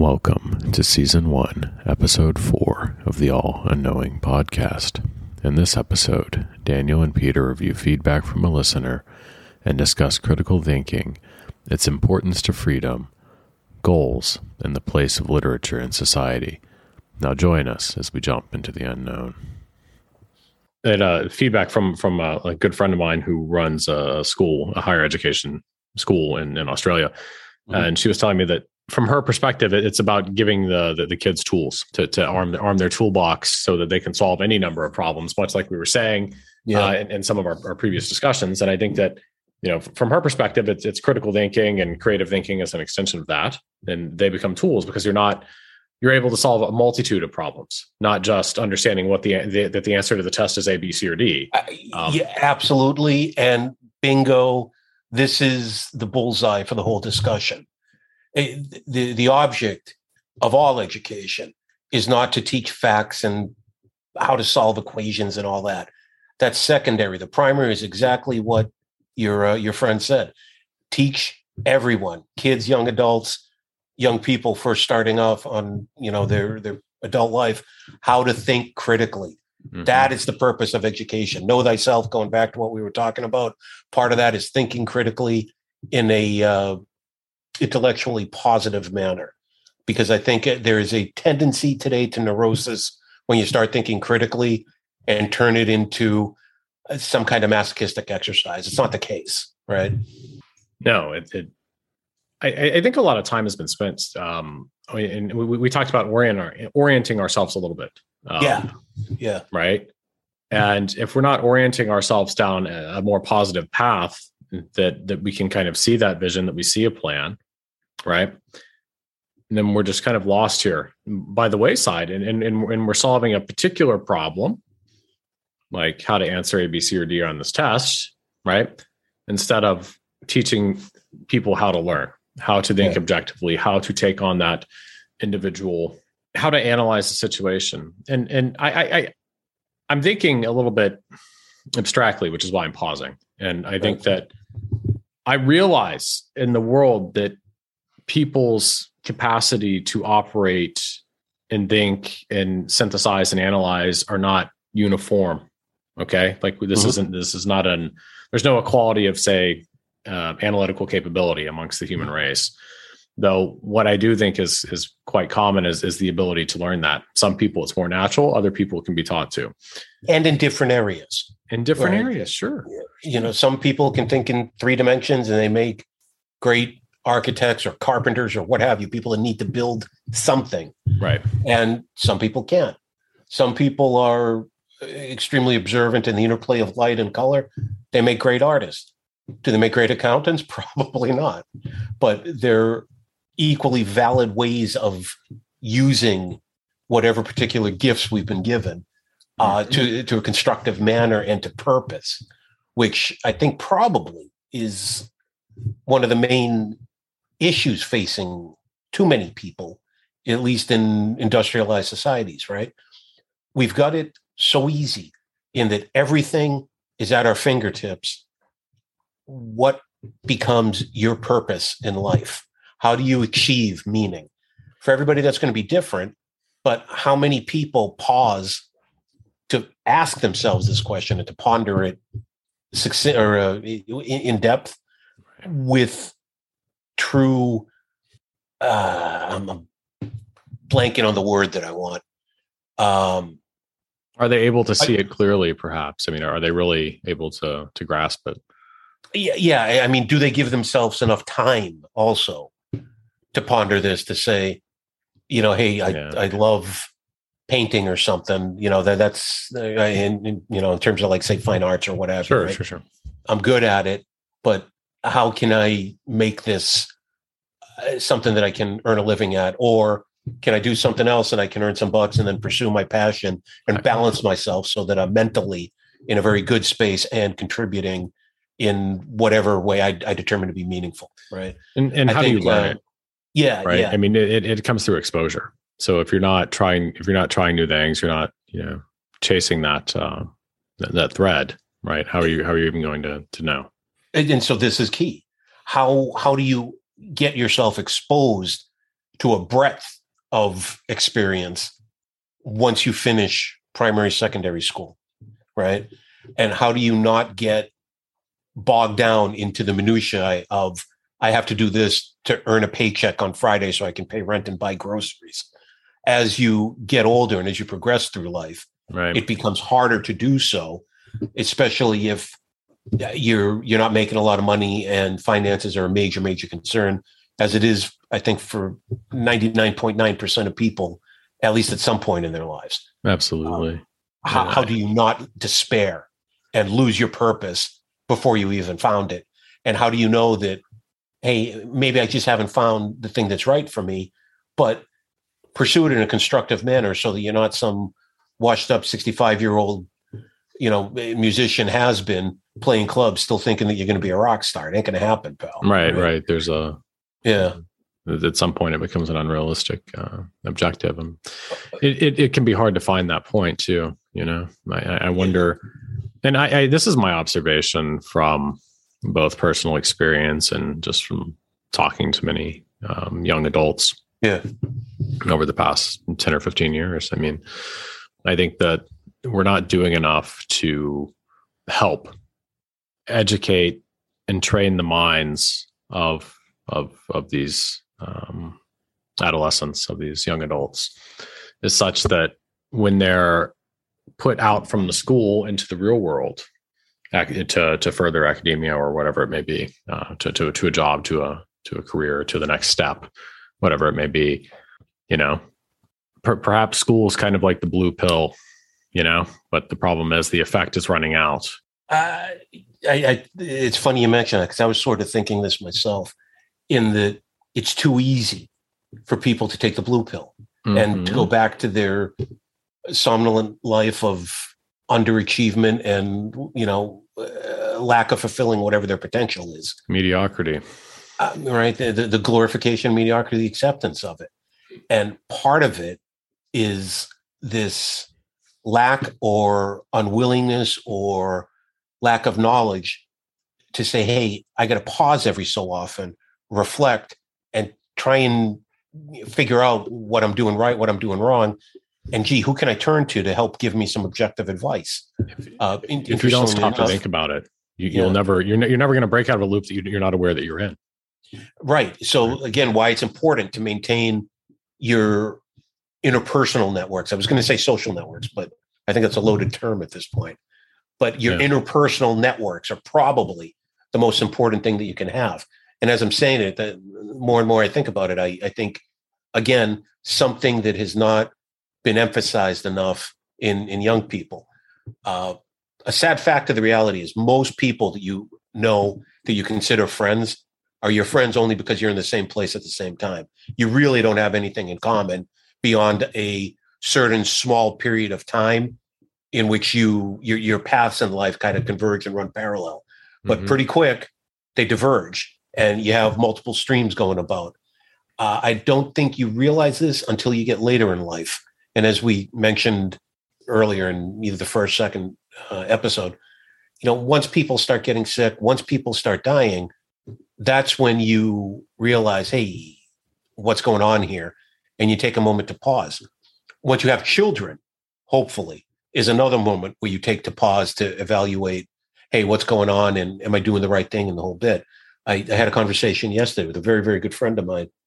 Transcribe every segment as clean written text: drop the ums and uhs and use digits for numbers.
Welcome to Season 1, Episode 4 of the All Unknowing Podcast. In this episode, Daniel and Peter review feedback from a listener and discuss critical thinking, its importance to freedom, goals, and the place of literature in society. Now join us as we jump into the unknown. And feedback from a good friend of mine who runs a higher education school in Australia. Mm-hmm. And she was telling me that from her perspective, it's about giving the kids tools to arm their toolbox so that they can solve any number of problems, much like we were saying in some of our previous discussions. And I think that, from her perspective, it's critical thinking and creative thinking as an extension of that. And they become tools because you're able to solve a multitude of problems, not just understanding what that the answer to the test is A, B, C, or D. Yeah, absolutely. And bingo, this is the bullseye for the whole discussion. The object of all education is not to teach facts and how to solve equations and all that. That's secondary. The primary is exactly what your friend said. Teach everyone, kids, young adults, young people first starting off on their adult life, how to think critically. Mm-hmm. That is the purpose of education. Know thyself, going back to what we were talking about. Part of that is thinking critically in a intellectually positive manner, because I think there is a tendency today to neurosis when you start thinking critically and turn it into some kind of masochistic exercise. It's not the case, right? No, I think a lot of time has been spent, and we talked about orienting ourselves a little bit. Yeah. Right. And if we're not orienting ourselves down a more positive path, that we can kind of see that vision, that we see a plan, right? And then we're just kind of lost here by the wayside, and we're solving a particular problem, like how to answer A, B, C, or D on this test, right? Instead of teaching people how to learn, how to think objectively, how to take on that individual, how to analyze the situation. And I'm thinking a little bit abstractly, which is why I'm pausing. And I think that I realize in the world that people's capacity to operate and think and synthesize and analyze are not uniform. Okay. Like this is not there's no equality of, say, analytical capability amongst the human race. Though what I do think is quite common is the ability to learn that. Some people it's more natural, other people can be taught to. And in different areas. Areas, sure. Some people can think in 3 dimensions and they make great architects or carpenters or what have you, people that need to build something. Right. And some people can't. Some people are extremely observant in the interplay of light and color. They make great artists. Do they make great accountants? Probably not. But they're equally valid ways of using whatever particular gifts we've been given to a constructive manner and to purpose, which I think probably is one of the main issues facing too many people, at least in industrialized societies, right? We've got it so easy in that everything is at our fingertips. What becomes your purpose in life? How do you achieve meaning? For everybody, that's going to be different, but how many people pause to ask themselves this question and to ponder it in depth with true, I'm blanking on the word that I want. Are they able to see it clearly, perhaps? I mean, are they really able to grasp it? Yeah. I mean, do they give themselves enough time also to ponder this, to say, hey, I love painting or something, that's in terms of, like, say, fine arts or whatever. Sure, right? Sure. I'm good at it, but how can I make this something that I can earn a living at? Or can I do something else and I can earn some bucks and then pursue my passion and balance myself so that I'm mentally in a very good space and contributing in whatever way I determine to be meaningful, right? And how do you learn it? Yeah, right. Yeah. I mean, it comes through exposure. So if you're not trying new things, you're not chasing that thread, right? How are you even going to know? And so this is key. How do you get yourself exposed to a breadth of experience once you finish primary, secondary school, right? And how do you not get bogged down into the minutiae of, I have to do this to earn a paycheck on Friday so I can pay rent and buy groceries. As you get older and as you progress through life, right, it becomes harder to do so, especially if you're not making a lot of money and finances are a major concern, as it is, I think, for 99.9% of people, at least at some point in their lives. Absolutely. How do you not despair and lose your purpose before you even found it? And how do you know that, hey, maybe I just haven't found the thing that's right for me, but pursue it in a constructive manner so that you're not some washed up 65-year-old, musician has been playing clubs, still thinking that you're going to be a rock star. It ain't going to happen, pal. Right. There's at some point it becomes an unrealistic objective, and it can be hard to find that point too. I wonder, and I this is my observation from both personal experience and just from talking to many young adults. Yeah. Over the past 10 or 15 years. I mean, I think that we're not doing enough to help educate and train the minds of these adolescents, of these young adults, is such that when they're put out from the school into the real world, to further academia or whatever it may be, to a job, to a career, to the next step, whatever it may be, perhaps school is kind of like the blue pill, but the problem is the effect is running out. It's funny you mention that, because I was sort of thinking this myself, in that it's too easy for people to take the blue pill and to go back to their somnolent life of underachievement and, lack of fulfilling whatever their potential is. Mediocrity. Right. The glorification, mediocrity, the acceptance of it. And part of it is this lack or unwillingness or lack of knowledge to say, hey, I got to pause every so often, reflect, and try and figure out what I'm doing right, what I'm doing wrong. And who can I turn to help give me some objective advice? If you don't stop to think about it, you're never going to break out of a loop that you're not aware that you're in. Right. So again, why it's important to maintain your interpersonal networks. I was going to say social networks, but I think it's a loaded term at this point. But your interpersonal networks are probably the most important thing that you can have. And as I'm saying it, the more and more I think about it, I think, again, something that has not been emphasized enough in young people. A sad fact of the reality is most people that that you consider friends are your friends only because you're in the same place at the same time. You really don't have anything in common beyond a certain small period of time in which your paths in life kind of converge and run parallel. But pretty quick, they diverge and you have multiple streams going about. I don't think you realize this until you get later in life. And as we mentioned earlier in either the first, second episode, once people start getting sick, once people start dying, that's when you realize, hey, what's going on here? And you take a moment to pause. Once you have children, hopefully, is another moment where you take to pause to evaluate, hey, what's going on? And am I doing the right thing in the whole bit? I had a conversation yesterday with a very, very good friend of mine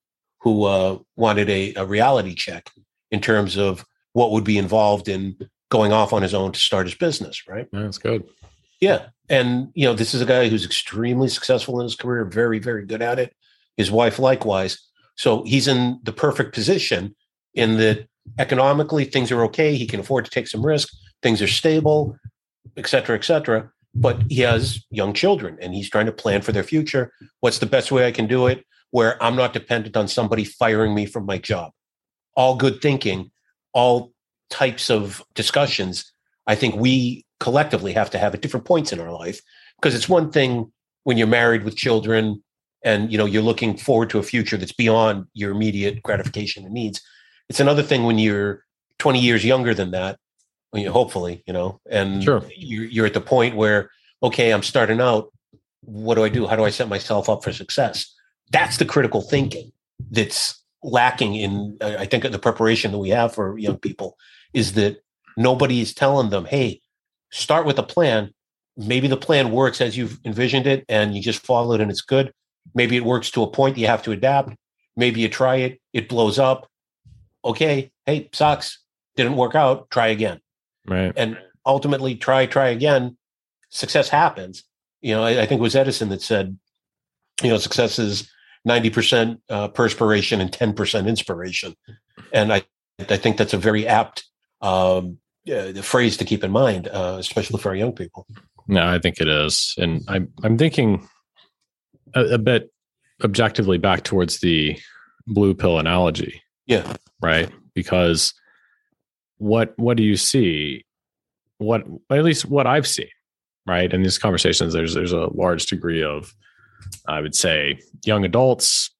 who wanted a reality check in terms of what would be involved in going off on his own to start his business, right? That's good. Yeah. And, this is a guy who's extremely successful in his career, very, very good at it. His wife, likewise. So he's in the perfect position in that economically things are okay. He can afford to take some risk. Things are stable, et cetera, et cetera. But he has young children and he's trying to plan for their future. What's the best way I can do it where I'm not dependent on somebody firing me from my job? All good thinking, all types of discussions. I think we collectively have to have at different points in our life, because it's one thing when you're married with children and you're looking forward to a future that's beyond your immediate gratification and needs. It's another thing when you're 20 years younger than that, when you hopefully, and sure, you're at the point where, okay, I'm starting out. What do I do? How do I set myself up for success? That's the critical thinking that's lacking in, I think, the preparation that we have for young people is that nobody is telling them, hey, start with a plan. Maybe the plan works as you've envisioned it and you just follow it and it's good. Maybe it works to a point you have to adapt. Maybe you try it, it blows up. Okay, hey, sucks. Didn't work out. Try again. Right. And ultimately try again. Success happens. I think it was Edison that said, success is 90% perspiration and 10% inspiration. And I think that's a very apt phrase to keep in mind, especially for our young people. No, I think it is. And I'm thinking a bit objectively back towards the blue pill analogy. Yeah. Right. Because what do you see? At least what I've seen, right? In these conversations, there's a large degree of, I would say, young adults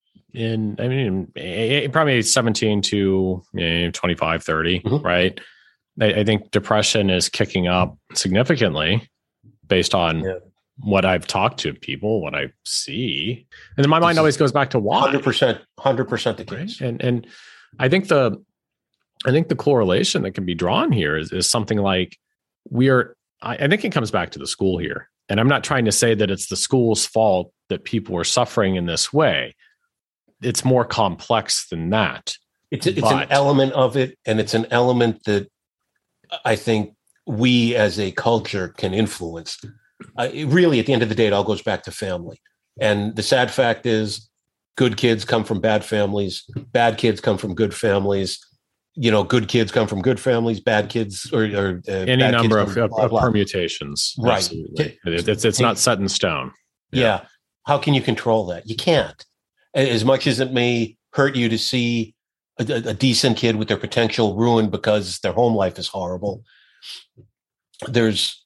probably 17 to 25, 30, mm-hmm. right? I think depression is kicking up significantly based on what I've talked to people, what I see. And then my mind always goes back to why. 100% the case. Right? And I think the correlation that can be drawn here is something like I think it comes back to the school here. And I'm not trying to say that it's the school's fault that people are suffering in this way. It's more complex than that. It's an element of it. And it's an element that I think we as a culture can influence. Really, at the end of the day, it all goes back to family. And the sad fact is good kids come from bad families. Bad kids come from good families. Good kids come from good families, bad kids or any bad number kids of permutations. Right. Absolutely. It's not set in stone. Yeah. How can you control that? You can't. As much as it may hurt you to see a decent kid with their potential ruined because their home life is horrible, there's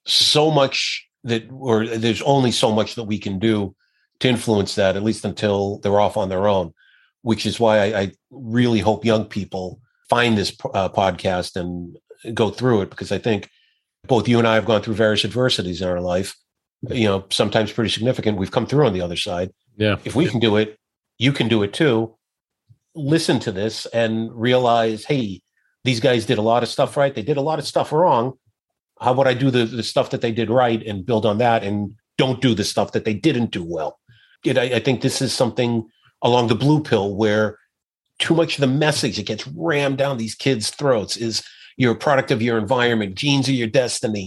only so much that we can do to influence that, at least until they're off on their own, which is why I really hope young people find this podcast and go through it, because I think both you and I have gone through various adversities in our life, sometimes pretty significant. We've come through on the other side. Yeah. If we can do it, you can do it too. Listen to this and realize, hey, these guys did a lot of stuff right. They did a lot of stuff wrong. How about I do the stuff that they did right and build on that, and don't do the stuff that they didn't do well? I think this is something along the blue pill where too much of the message that gets rammed down these kids' throats is you're a product of your environment. Genes are your destiny.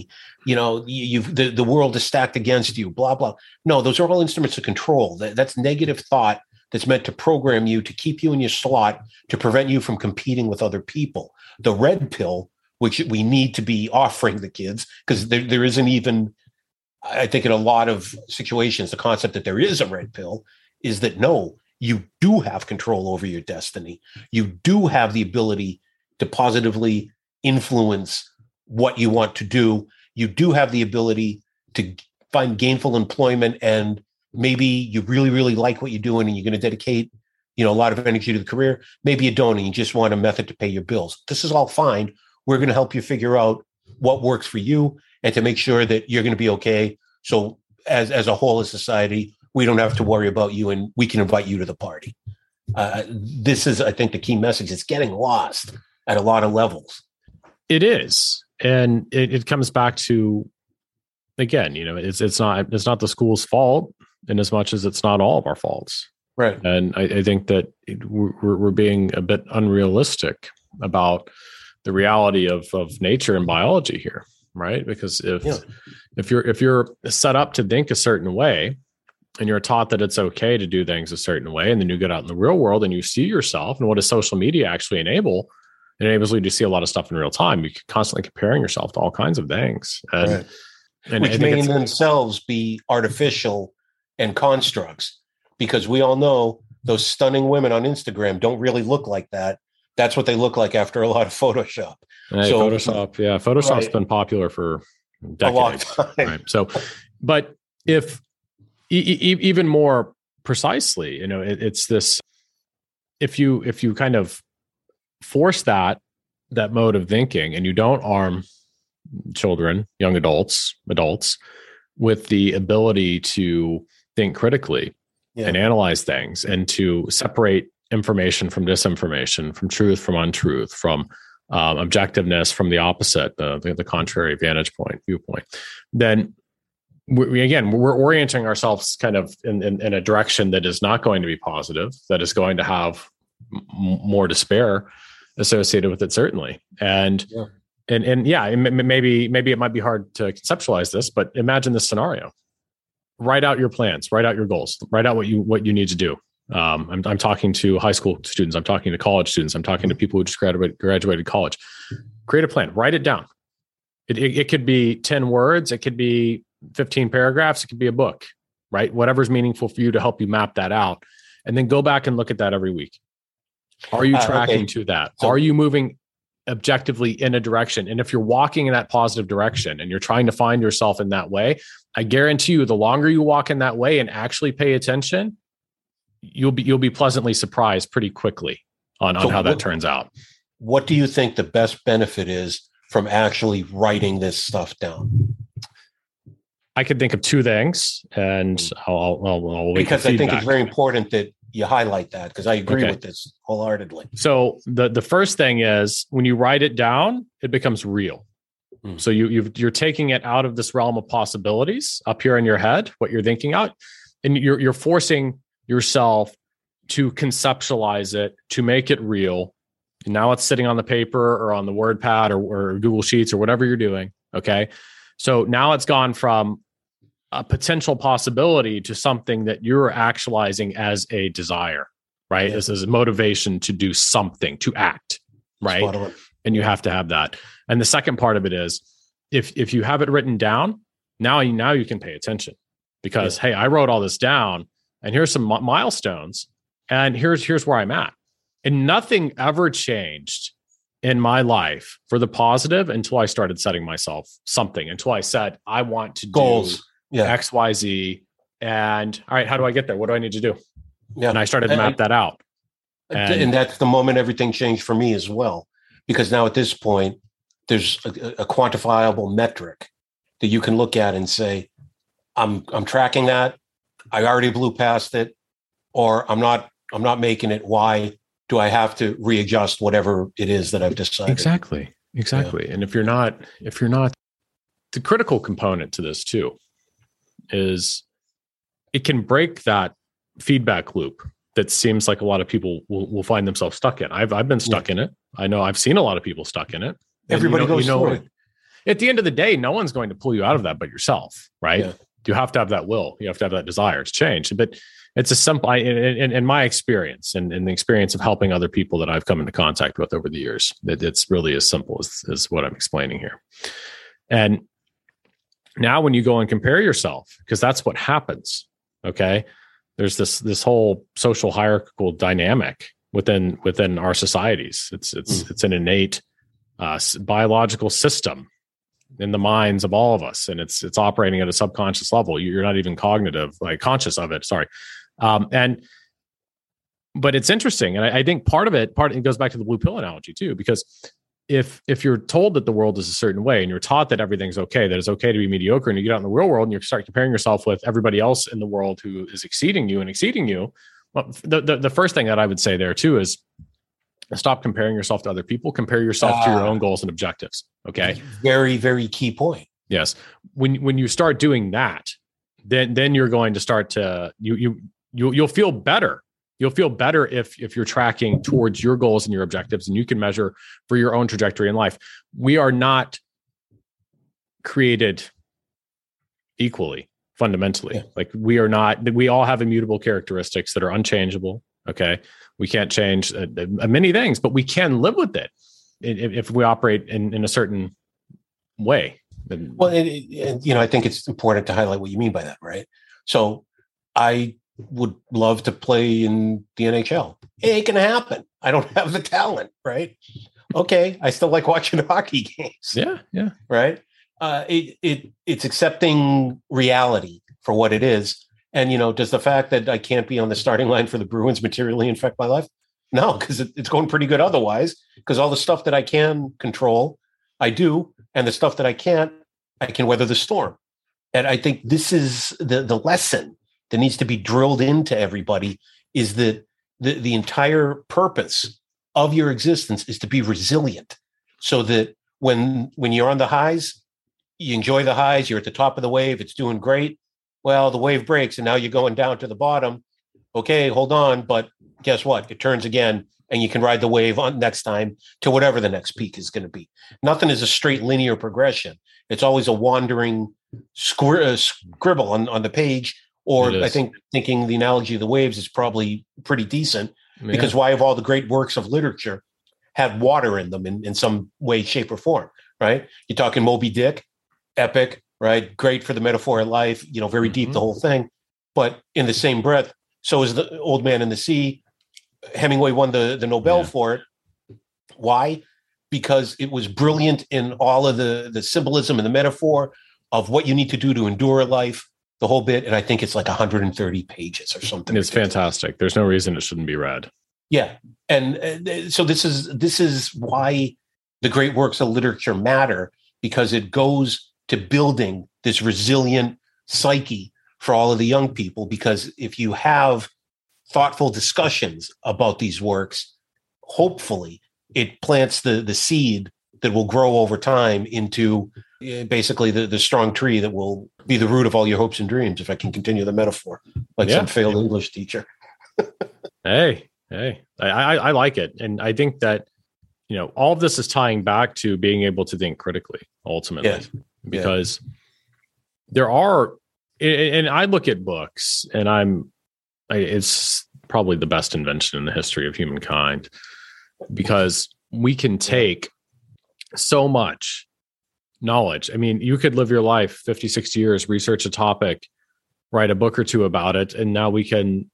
The world is stacked against you, blah, blah. No, those are all instruments of control. That's negative thought that's meant to program you, to keep you in your slot, to prevent you from competing with other people. The red pill, which we need to be offering the kids, because there isn't even, I think in a lot of situations, the concept that there is a red pill is that no, you do have control over your destiny. You do have the ability to positively influence what you want to do. You do have the ability to find gainful employment, and maybe you really, really like what you're doing and you're going to dedicate, a lot of energy to the career. Maybe you don't, and you just want a method to pay your bills. This is all fine. We're going to help you figure out what works for you and to make sure that you're going to be okay. So as a whole as society, we don't have to worry about you, and we can invite you to the party. This is, I think, the key message. It's getting lost at a lot of levels. It is. And it comes back to, again, it's not the school's fault in as much as it's not all of our faults. Right. And I think that we're being a bit unrealistic about the reality of nature and biology here. Right. Because if you're set up to think a certain way, and you're taught that it's okay to do things a certain way, and then you get out in the real world and you see yourself, and what does social media actually enable? It enables you to see a lot of stuff in real time. You're constantly comparing yourself to all kinds of things. And which may in themselves be artificial and constructs, because we all know those stunning women on Instagram don't really look like that. That's what they look like after a lot of Photoshop. Photoshop's been popular for decades. A long time. Right? So, but if even more precisely, it's this, if you kind of force that mode of thinking, and you don't arm children, young adults with the ability to think critically and analyze things, and to separate information from disinformation, from truth from untruth, from objectiveness from the opposite, the contrary viewpoint, then we're orienting ourselves kind of in a direction that is not going to be positive, that is going to have more despair associated with it, certainly. And maybe it might be hard to conceptualize this, but imagine this scenario. Write out your plans, write out your goals, write out what you need to do. I'm talking to high school students. I'm talking to college students. I'm talking to people who just graduated college. Create a plan, write it down. It could be 10 words. It could be 15 paragraphs. It could be a book, right? Whatever's meaningful for you to help you map that out. And then go back and look at that every week. Are you tracking to that? So, are you moving objectively in a direction? And if you're walking in that positive direction and you're trying to find yourself in that way, I guarantee you, the longer you walk in that way and actually pay attention, you'll be pleasantly surprised pretty quickly on how that turns out. What do you think the best benefit is from actually writing this stuff down? I could think of two things, and I'll because I think it's very important that you highlight that, because I agree with this wholeheartedly. So the first thing is, when you write it down, it becomes real. So you're taking it out of this realm of possibilities up here in your head, what you're thinking out, and you're forcing yourself to conceptualize it, to make it real. And now it's sitting on the paper or on the WordPad or Google Sheets or whatever you're doing. Okay. So now it's gone from a potential possibility to something that you're actualizing as a desire, right? This is motivation to do something, to act, right? And you have to have that. And the second part of it is, if you have it written down, now you can pay attention, because, hey, I wrote all this down, and here's some milestones, and here's where I'm at. And nothing ever changed in my life for the positive until I started setting myself something, until I said, I want to goals. Do X, Y, Z. And all right, how do I get there? What do I need to do? Yeah. And I started to map that out. And that's the moment everything changed for me as well. Because now at this point, there's a quantifiable metric that you can look at and say, I'm tracking that. I already blew past it, or I'm not making it. Why do I have to readjust whatever it is that I've decided? Exactly. Yeah. And if you're not, the critical component to this too is it can break that feedback loop that seems like a lot of people will find themselves stuck in. I've been stuck in it. I know I've seen a lot of people stuck in it. Everybody goes through it. At the end of the day, no one's going to pull you out of that but yourself, right? Yeah. You have to have that will. You have to have that desire to change. But it's a simple, in my experience and in the experience of helping other people that I've come into contact with over the years, it's really as simple as what I'm explaining here. And now when you go and compare yourself, because that's what happens, okay? There's this whole social hierarchical dynamic within our societies. It's an innate biological system in the minds of all of us, and it's operating at a subconscious level. You're not even conscious of it. Sorry, but it's interesting, and I think part of it goes back to the blue pill analogy too, because if you're told that the world is a certain way, and you're taught that everything's okay, that it's okay to be mediocre, and you get out in the real world and you start comparing yourself with everybody else in the world who is exceeding you, well, the first thing that I would say there too is stop comparing yourself to other people. Compare yourself to your own goals and objectives. Okay. Very, very key point. Yes. When you start doing that, then you're going to start to, you'll feel better. You'll feel better if you're tracking towards your goals and your objectives, and you can measure for your own trajectory in life. We are not created equally, fundamentally. Yeah. Like we all have immutable characteristics that are unchangeable. Okay. We can't change many things, but we can live with it if we operate in a certain way. Well, I think it's important to highlight what you mean by that, right? So I would love to play in the NHL. It ain't going to happen. I don't have the talent, right? Okay. I still like watching hockey games. Yeah. Yeah. Right. It's accepting reality for what it is. And, does the fact that I can't be on the starting line for the Bruins materially affect my life? No, because it's going pretty good otherwise, because all the stuff that I can control, I do. And the stuff that I can't, I can weather the storm. And I think this is the lesson that needs to be drilled into everybody, is that the entire purpose of your existence is to be resilient, so that when you're on the highs, you enjoy the highs, you're at the top of the wave, it's doing great. Well, the wave breaks and now you're going down to the bottom. Okay, hold on. But guess what? It turns again and you can ride the wave on next time to whatever the next peak is going to be. Nothing is a straight linear progression. It's always a wandering scribble on the page. Or I think thinking the analogy of the waves is probably pretty decent, because why have all the great works of literature had water in them in some way, shape, or form, right? You're talking Moby Dick, epic, right? Great for the metaphor of life, very deep, the whole thing. But in the same breath, so is The Old Man and the Sea. Hemingway won the Nobel for it. Why? Because it was brilliant in all of the symbolism and the metaphor of what you need to do to endure life, the whole bit. And I think it's like 130 pages or something. It's fantastic. There's no reason it shouldn't be read. Yeah. And so this is why the great works of literature matter, because it goes to building this resilient psyche for all of the young people. Because if you have thoughtful discussions about these works, hopefully it plants the seed that will grow over time into basically the strong tree that will be the root of all your hopes and dreams, if I can continue the metaphor, like some failed English teacher. Hey, I like it. And I think that, all of this is tying back to being able to think critically, ultimately, because there are, and I look at books and it's probably the best invention in the history of humankind, because we can take so much knowledge. I mean, you could live your life 50, 60 years, research a topic, write a book or two about it, and now we can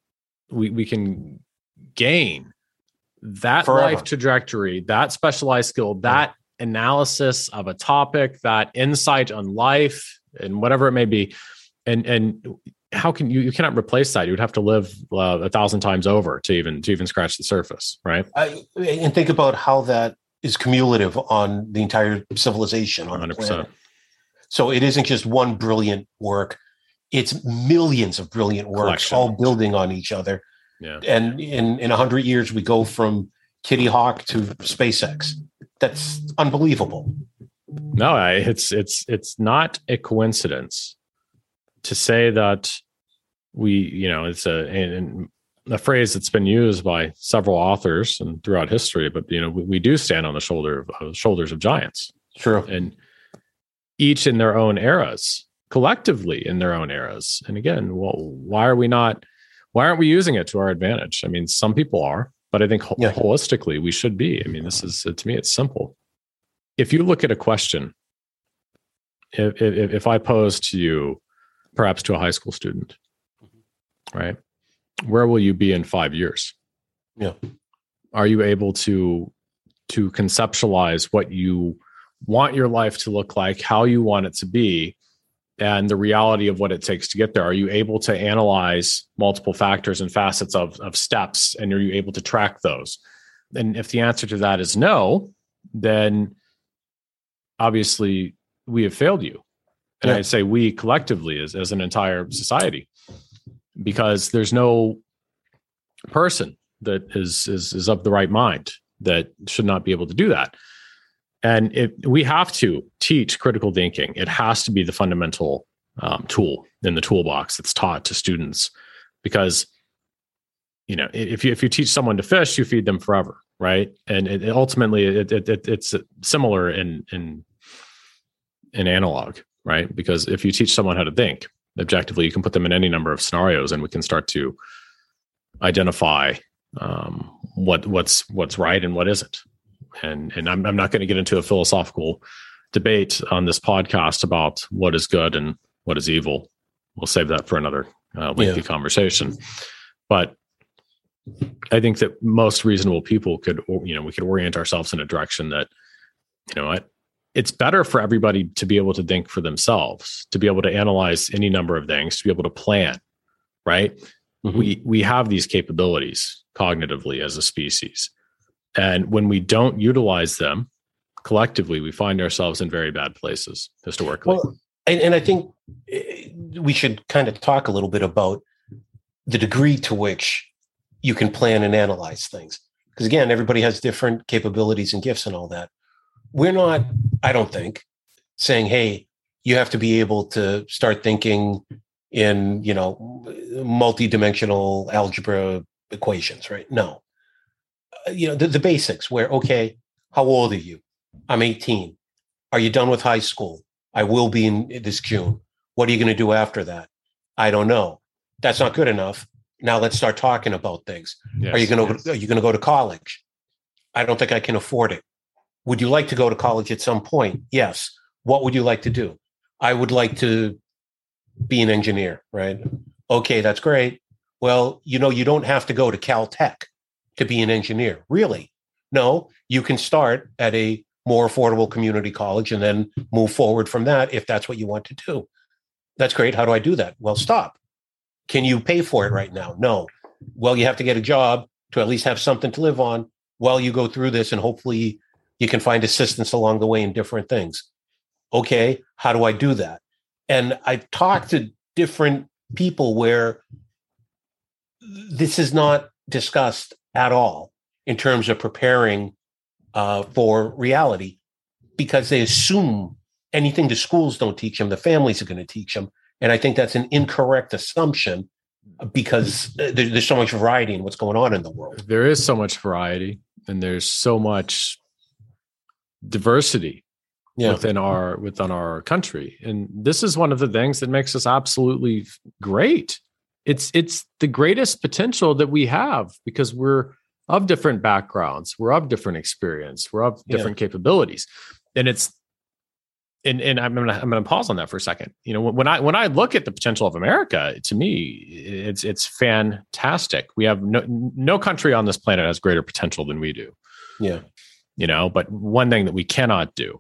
gain that forever. Life trajectory, that specialized skill, that analysis of a topic, that insight on life and whatever it may be. And how can you cannot replace that? You would have to live 1,000 times over to even scratch the surface, right? And think about how that is cumulative on the entire civilization. 100%. So it isn't just one brilliant work. It's millions of brilliant works all building on each other. Yeah. And in 100 years, we go from Kitty Hawk to SpaceX. That's unbelievable. No, it's not a coincidence to say that it's a phrase that's been used by several authors and throughout history, but we do stand on the shoulders of giants. True. And each in their own eras, collectively in their own eras. And again, why aren't we using it to our advantage? I mean, some people are, but I think holistically we should be. I mean, to me, it's simple. If you look at a question, if I pose to you, perhaps to a high school student, right? Where will you be in 5 years? Yeah. Are you able to conceptualize what you want your life to look like, how you want it to be, and the reality of what it takes to get there? Are you able to analyze multiple factors and facets of steps, and are you able to track those? And if the answer to that is no, then obviously we have failed you. And I'd say we collectively as an entire society, because there's no person that is of the right mind that should not be able to do that. And we have to teach critical thinking. It has to be the fundamental tool in the toolbox that's taught to students, because if you teach someone to fish, you feed them forever, right? And ultimately it's similar in analog, right? Because if you teach someone how to think objectively, you can put them in any number of scenarios, and we can start to identify what's right and what isn't. And I'm not going to get into a philosophical debate on this podcast about what is good and what is evil. We'll save that for another lengthy conversation. But I think that most reasonable people we could orient ourselves in a direction that, it's better for everybody to be able to think for themselves, to be able to analyze any number of things, to be able to plan, right? Mm-hmm. We have these capabilities cognitively as a species. And when we don't utilize them collectively, we find ourselves in very bad places historically. Well, and I think we should kind of talk a little bit about the degree to which you can plan and analyze things. Because again, everybody has different capabilities and gifts and all that. We're not, I don't think, saying, hey, you have to be able to start thinking in, multi-dimensional algebra equations, right? No. The basics where, okay, how old are you? I'm 18. Are you done with high school? I will be in this June. What are you going to do after that? I don't know. That's not good enough. Now let's start talking about things. Yes, are you going to go to college? I don't think I can afford it. Would you like to go to college at some point? Yes. What would you like to do? I would like to be an engineer, right? Okay, that's great. Well, you don't have to go to Caltech to be an engineer. Really? No, you can start at a more affordable community college and then move forward from that if that's what you want to do. That's great. How do I do that? Well, stop. Can you pay for it right now? No. Well, you have to get a job to at least have something to live on while you go through this, and hopefully you can find assistance along the way in different things. Okay, how do I do that? And I've talked to different people where this is not discussed at all in terms of preparing for reality, because they assume anything the schools don't teach them, the families are going to teach them. And I think that's an incorrect assumption, because there's so much variety in what's going on in the world. There is so much variety, and there's so much diversity within our country. And this is one of the things that makes us absolutely great. It's the greatest potential that we have, because we're of different backgrounds, we're of different experience, we're of different capabilities. And and I'm gonna pause on that for a second. When I look at the potential of America, to me, it's fantastic. We have no country on this planet has greater potential than we do. Yeah. But one thing that we cannot do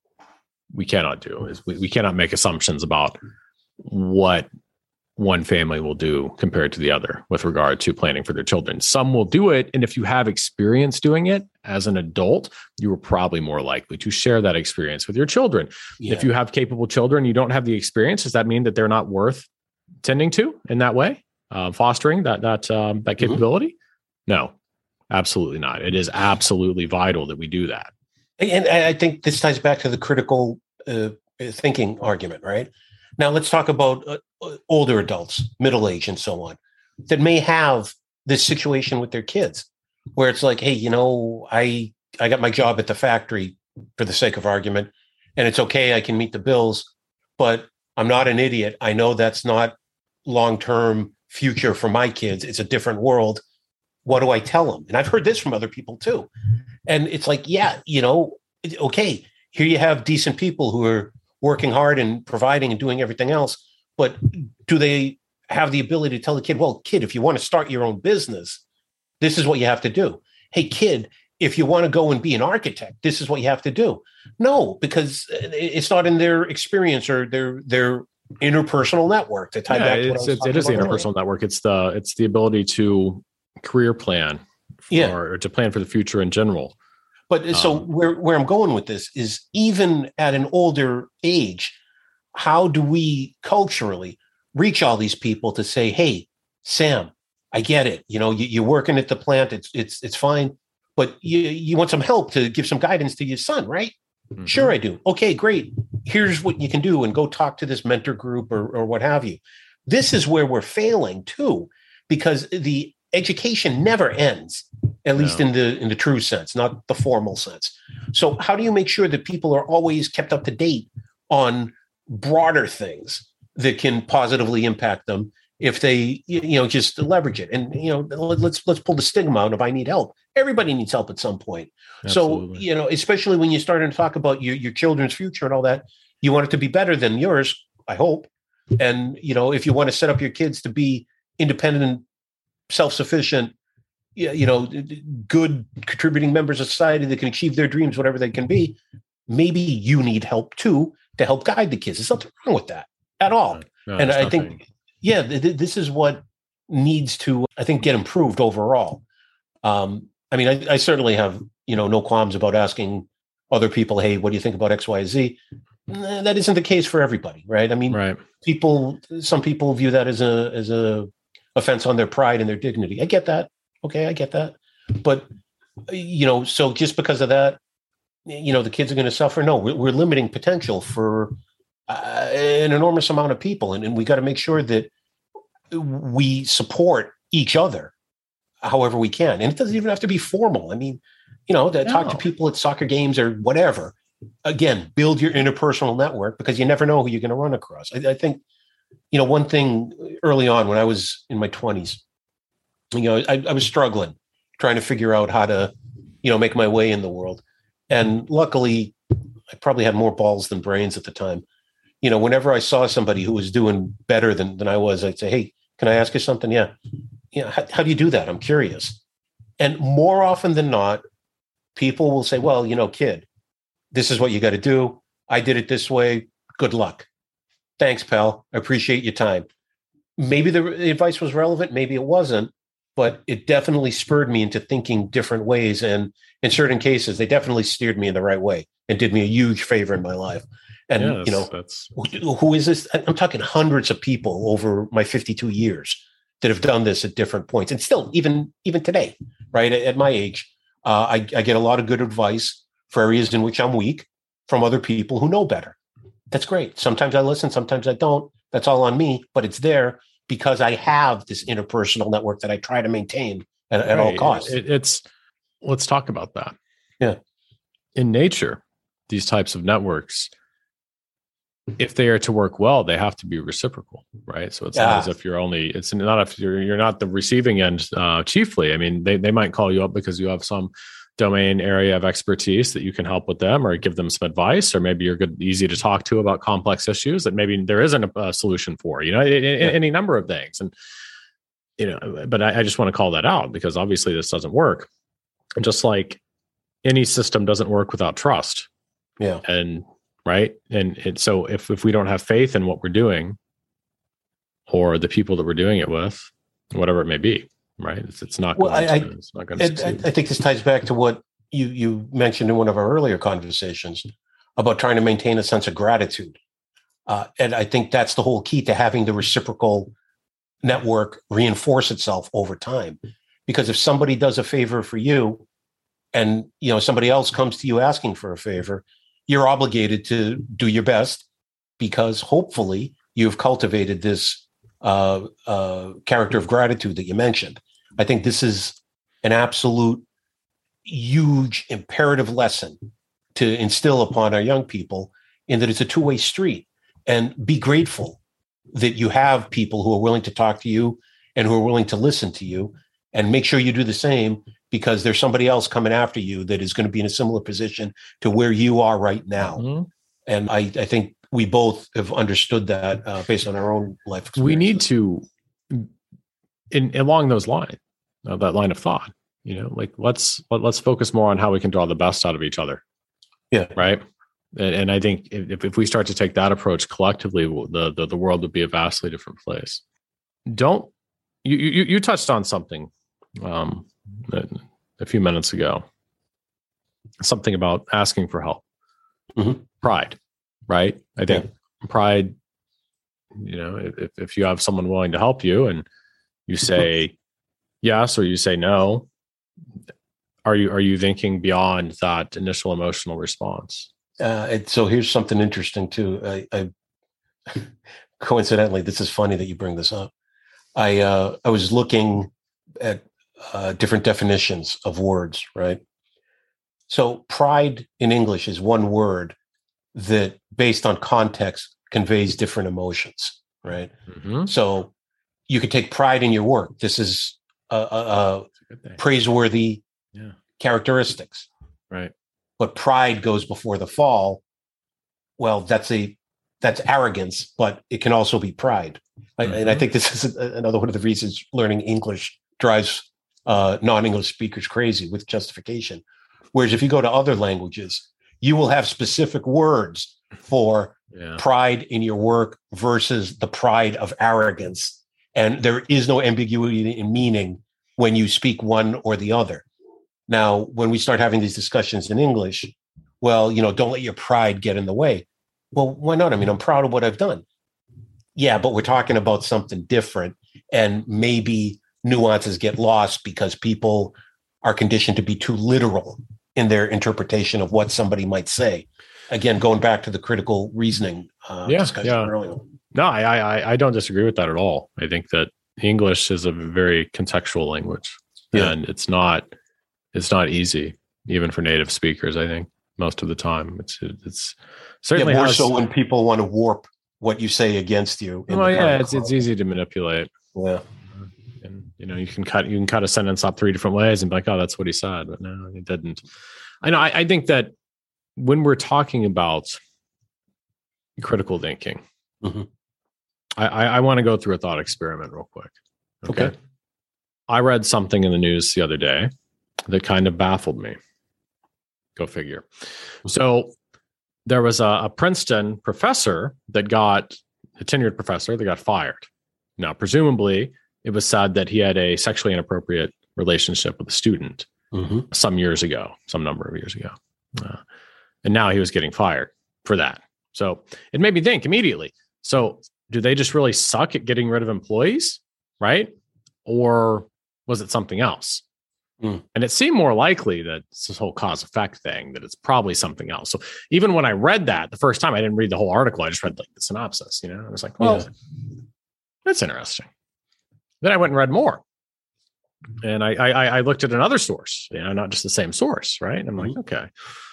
is we cannot make assumptions about what one family will do compared to the other with regard to planning for their children. Some will do it, and if you have experience doing it as an adult, you are probably more likely to share that experience with your children. Yeah. If you have capable children, you don't have the experience, does that mean that they're not worth tending to in that way, fostering that capability? Mm-hmm. No, absolutely not. It is absolutely vital that we do that. And I think this ties back to the critical thinking argument, right? Now let's talk about older adults, middle age, and so on, that may have this situation with their kids, where it's like, hey, I got my job at the factory for the sake of argument, and it's okay, I can meet the bills, but I'm not an idiot. I know that's not long-term future for my kids. It's a different world. What do I tell them? And I've heard this from other people too. And it's like, okay, here you have decent people who are working hard and providing and doing everything else, but do they have the ability to tell the kid, well, kid, if you want to start your own business, this is what you have to do. Hey, kid, if you want to go and be an architect, this is what you have to do. No, because it's not in their experience or their interpersonal network to tie back to what it is the interpersonal network. It's the ability to career plan or to plan for the future in general. But so where I'm going with this is, even at an older age, how do we culturally reach all these people to say, hey, Sam, I get it. You're working at the plant. It's fine. But you want some help to give some guidance to your son, right? Mm-hmm. Sure, I do. Okay, great. Here's what you can do, and go talk to this mentor group or what have you. This is where we're failing too, because the education never ends, at least in the true sense, not the formal sense. So how do you make sure that people are always kept up to date on broader things that can positively impact them if they, just leverage it? And, let's pull the stigma out of I need help. Everybody needs help at some point. Absolutely. So, especially when you're starting to talk about your children's future and all that, you want it to be better than yours, I hope. And, if you want to set up your kids to be independent, self-sufficient, good contributing members of society that can achieve their dreams, whatever they can be, maybe you need help too to help guide the kids. There's nothing wrong with that at all. No, and I think, this is what needs to, I think, get improved overall. I certainly have, no qualms about asking other people, hey, what do you think about X, Y, Z? That isn't the case for everybody, right? Right. Some people view that as a offense on their pride and their dignity. I get that. Okay, I get that. But, so just because of that, the kids are going to suffer. No, we're limiting potential for an enormous amount of people. And we got to make sure that we support each other however we can. And it doesn't even have to be formal. I mean, talk to people at soccer games or whatever. Again, build your interpersonal network, because you never know who you're going to run across. I think, one thing early on when I was in my 20s, I was struggling, trying to figure out how to, make my way in the world. And luckily, I probably had more balls than brains at the time. Whenever I saw somebody who was doing better than I was, I'd say, hey, can I ask you something? Yeah. How do you do that? I'm curious. And more often than not, people will say, well, kid, this is what you got to do. I did it this way. Good luck. Thanks, pal. I appreciate your time. Maybe the advice was relevant. Maybe it wasn't, but it definitely spurred me into thinking different ways. And in certain cases, they definitely steered me in the right way and did me a huge favor in my life. And, that's who is this? I'm talking hundreds of people over my 52 years that have done this at different points. And still, even today, right, at my age, I get a lot of good advice for areas in which I'm weak from other people who know better. That's great. Sometimes I listen, sometimes I don't. That's all on me, but it's there because I have this interpersonal network that I try to maintain at all costs. Let's talk about that. Yeah. In nature, these types of networks, if they are to work well, they have to be reciprocal, right? So it's not as if it's not if you're not the receiving end chiefly. I mean, they might call you up because you have some domain area of expertise that you can help with them or give them some advice, or maybe you're easy to talk to about complex issues that maybe there isn't a solution for, any number of things. And, but I just want to call that out because obviously this doesn't work. And just like any system doesn't work without trust. Yeah. And right. And so if we don't have faith in what we're doing or the people that we're doing it with, whatever it may be, right. It's not going to succeed. I think this ties back to what you mentioned in one of our earlier conversations about trying to maintain a sense of gratitude. And I think that's the whole key to having the reciprocal network reinforce itself over time. Because if somebody does a favor for you and, somebody else comes to you asking for a favor, you're obligated to do your best because hopefully you've cultivated this character of gratitude that you mentioned. I think this is an absolute huge imperative lesson to instill upon our young people, in that it's a two-way street. And be grateful that you have people who are willing to talk to you and who are willing to listen to you, and make sure you do the same, because there's somebody else coming after you that is going to be in a similar position to where you are right now. Mm-hmm. And I think we both have understood that based on our own life experience. We need to, along those lines, that line of thought, let's focus more on how we can draw the best out of each other. Yeah. Right. And I think if we start to take that approach collectively, the world would be a vastly different place. You touched on something a few minutes ago, something about asking for help. Mm-hmm. Pride, right? I think pride, if you have someone willing to help you and you say yes or you say no, are you thinking beyond that initial emotional response? So here's something interesting too. I coincidentally, this is funny that you bring this up. I was looking at different definitions of words, right? So pride in English is one word that, based on context, conveys different emotions, right? Mm-hmm. So you could take pride in your work. This is praiseworthy characteristics, right? But pride goes before the fall. Well, that's arrogance, but it can also be pride. Mm-hmm. And I think this is another one of the reasons learning English drives non-English speakers crazy, with justification. Whereas if you go to other languages, you will have specific words for pride in your work versus the pride of arrogance. And there is no ambiguity in meaning when you speak one or the other. Now, when we start having these discussions in English, well, don't let your pride get in the way. Well, why not? I mean, I'm proud of what I've done. Yeah, but we're talking about something different. And maybe nuances get lost because people are conditioned to be too literal in their interpretation of what somebody might say. Again, going back to the critical reasoning discussion earlier. No, I don't disagree with that at all. I think that English is a very contextual language, and it's not easy even for native speakers. I think most of the time it's certainly more so when people want to warp what you say against you. It's easy to manipulate. Yeah. And you can cut a sentence up 3 different ways and be like, oh, that's what he said, but no, he didn't. I think that when we're talking about critical thinking, I want to go through a thought experiment real quick. Okay. I read something in the news the other day that kind of baffled me. Go figure. So there was a Princeton professor that a tenured professor that got fired. Now, presumably, it was said that he had a sexually inappropriate relationship with a student some number of years ago. And now he was getting fired for that. So it made me think immediately. So do they just really suck at getting rid of employees, right? Or was it something else? And it seemed more likely that it's this whole cause effect thing, that it's probably something else. So even when I read that the first time, I didn't read the whole article. I just read like the synopsis, I was like, well, that's interesting. Then I went and read more. And I looked at another source, not just the same source, right? And I'm like, okay.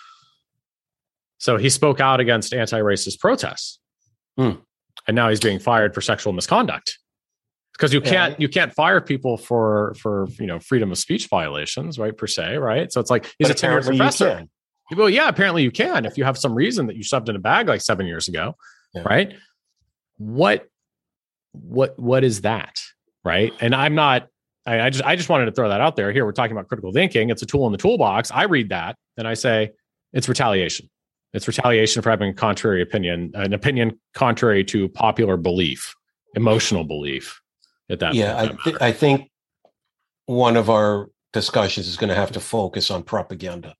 So he spoke out against anti-racist protests. And now he's being fired for sexual misconduct. Because you can't fire people for freedom of speech violations, right, per se, right? So it's like he's a tenured professor. Well, yeah, apparently you can if you have some reason that you shoved in a bag like 7 years ago, right? What is that, right? And I'm not. I just wanted to throw that out there. Here we're talking about critical thinking. It's a tool in the toolbox. I read that and I say it's retaliation. It's retaliation for having a contrary opinion, an opinion contrary to popular belief, emotional belief. At that point, I think one of our discussions is going to have to focus on propaganda.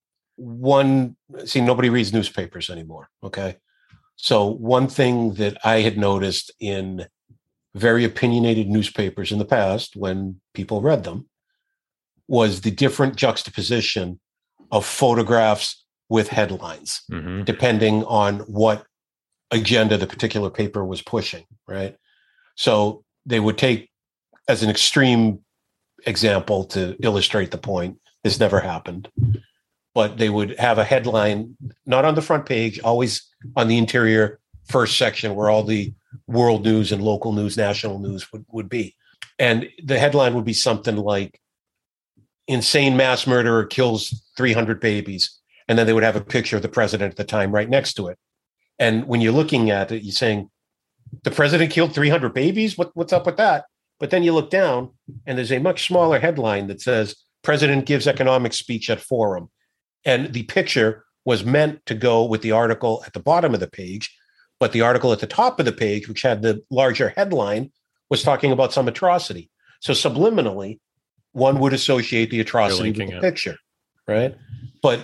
Nobody reads newspapers anymore. Okay. So one thing that I had noticed in very opinionated newspapers in the past, when people read them, was the different juxtaposition of photographs with headlines, depending on what agenda the particular paper was pushing. Right. So they would take, as an extreme example to illustrate the point, this never happened, but they would have a headline, not on the front page, always on the interior first section where all the world news and local news, national news would be. And the headline would be something like, insane mass murderer kills 300 babies. And then they would have a picture of the president at the time right next to it. And when you're looking at it, you're saying, the president killed 300 babies? What's up with that? But then you look down and there's a much smaller headline that says, President gives economic speech at forum. And the picture was meant to go with the article at the bottom of the page. But the article at the top of the page, which had the larger headline, was talking about some atrocity. So subliminally, one would associate the atrocity with the picture, right? But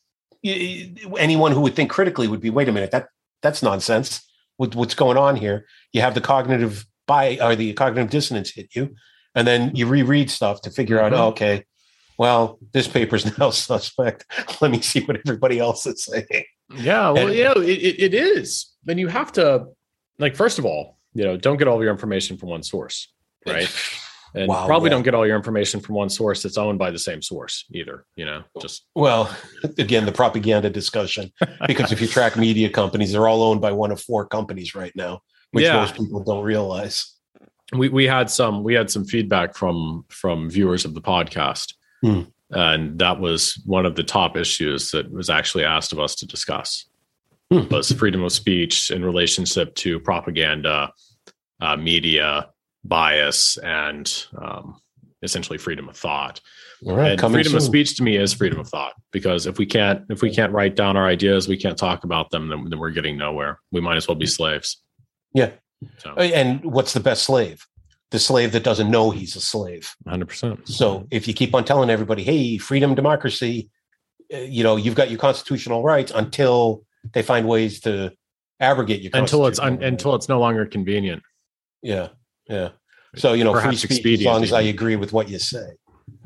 anyone who would think critically would be, wait a minute, that's nonsense. What's going on here? You have the cognitive dissonance hit you, and then you reread stuff to figure out, okay, well, this paper's now suspect. Let me see what everybody else is saying. Yeah, well, it is. Then you have to, first of all, don't get all of your information from one source, right? And don't get all your information from one source that's owned by the same source either, again, the propaganda discussion, because if you track media companies, they're all owned by one of 4 companies right now, which most people don't realize. We had some feedback from viewers of the podcast. And that was one of the top issues that was actually asked of us to discuss. Was freedom of speech in relationship to propaganda, media bias, and essentially freedom of thought. Right, and freedom of speech to me is freedom of thought, because if we can't write down our ideas, we can't talk about them, then we're getting nowhere. We might as well be slaves. Yeah. So. And what's the best slave? The slave that doesn't know he's a slave. 100%. So if you keep on telling everybody, hey, freedom, democracy, you've got your constitutional rights, until they find ways to abrogate your until it's no longer convenient. Yeah. So, free Perhaps speech expedient as long as I even. agree with what you say.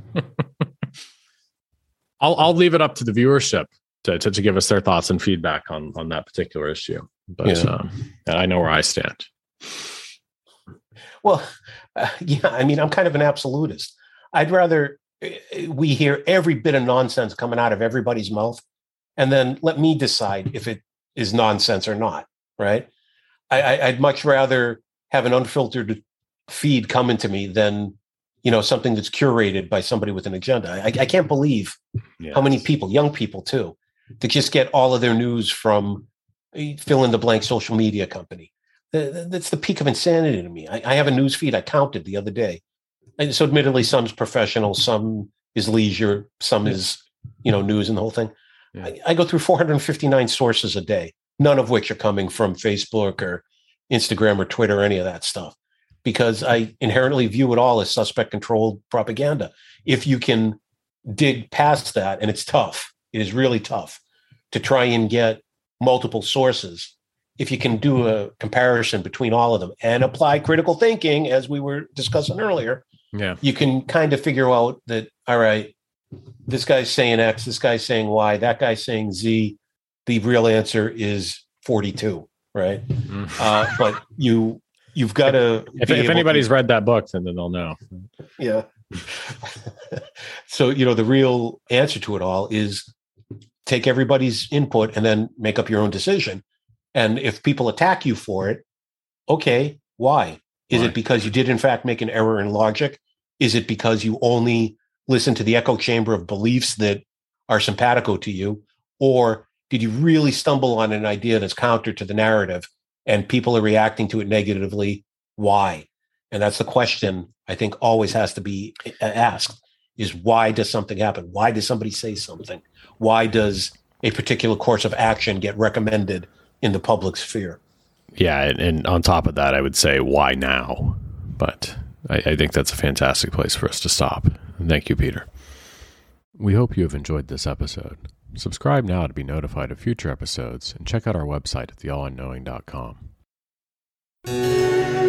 I'll leave it up to the viewership to give us their thoughts and feedback on that particular issue. But I know where I stand. Well, I'm kind of an absolutist. I'd rather we hear every bit of nonsense coming out of everybody's mouth, and then let me decide if it is nonsense or not, right? I'd much rather have an unfiltered feed coming to me than, something that's curated by somebody with an agenda. I can't believe how many people, young people too, that just get all of their news from fill in the blank social media company. That's the peak of insanity to me. I have a news feed I counted the other day. And so admittedly, some's professional, some is leisure, some is, news and the whole thing. Yeah. I go through 459 sources a day, none of which are coming from Facebook or Instagram or Twitter or any of that stuff, because I inherently view it all as suspect controlled propaganda. If you can dig past that, and it's tough, it is really tough to try and get multiple sources. If you can do a comparison between all of them and apply critical thinking, as we were discussing earlier, you can kind of figure out that, all right, this guy's saying X, this guy's saying Y, that guy's saying Z. The real answer is 42, right? But you've got to. If anybody's read that book, then they'll know. Yeah. So, the real answer to it all is take everybody's input and then make up your own decision. And if people attack you for it, okay, why? Is it because you did in fact make an error in logic? Is it because you only listen to the echo chamber of beliefs that are simpatico to you? Or did you really stumble on an idea that's counter to the narrative and people are reacting to it negatively? Why? And that's the question I think always has to be asked, is why does something happen? Why does somebody say something? Why does a particular course of action get recommended in the public sphere? Yeah, and on top of that, I would say, why now? But I think that's a fantastic place for us to stop. Thank you, Peter. We hope you have enjoyed this episode. Subscribe now to be notified of future episodes, and check out our website at theallunknowing.com.